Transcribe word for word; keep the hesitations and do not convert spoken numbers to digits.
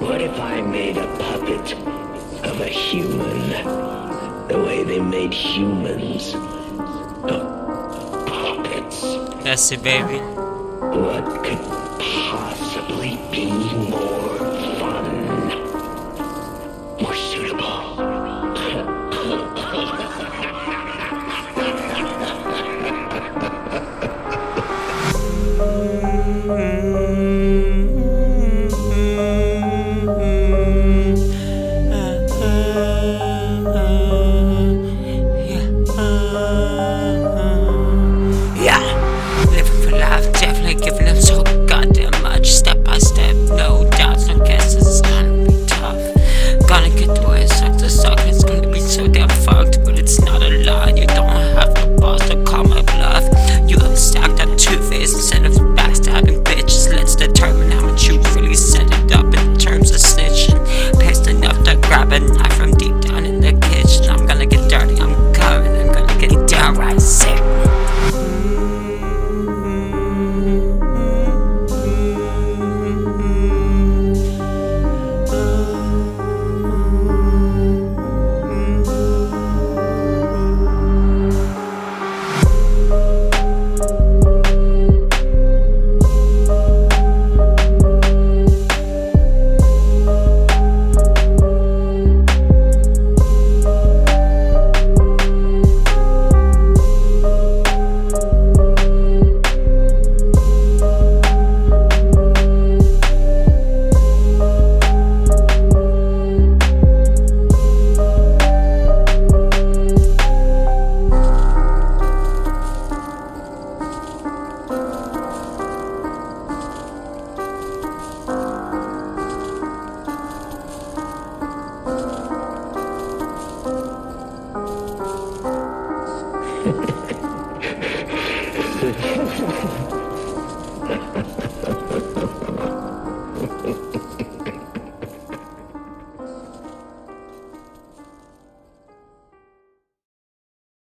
What if I made a puppet of a human, the way they made humans? Uh, puppets. That's it, baby. What could possibly be more fun, more suitable? Giving them so goddamn much, step by step, no doubts, no guesses. It's gonna be tough. Gonna get through it, suck to suck. It's gonna be so damn fucked, but it's not a lie. You don't have the balls to call my bluff. You have stacked up two faces instead of backstabbing bitches. Let's determine how much you really set it up in terms of snitching. Pissed enough to grab a knife from deep down in the kitchen. I'm gonna get dirty, I'm coming, I'm gonna get downright sick.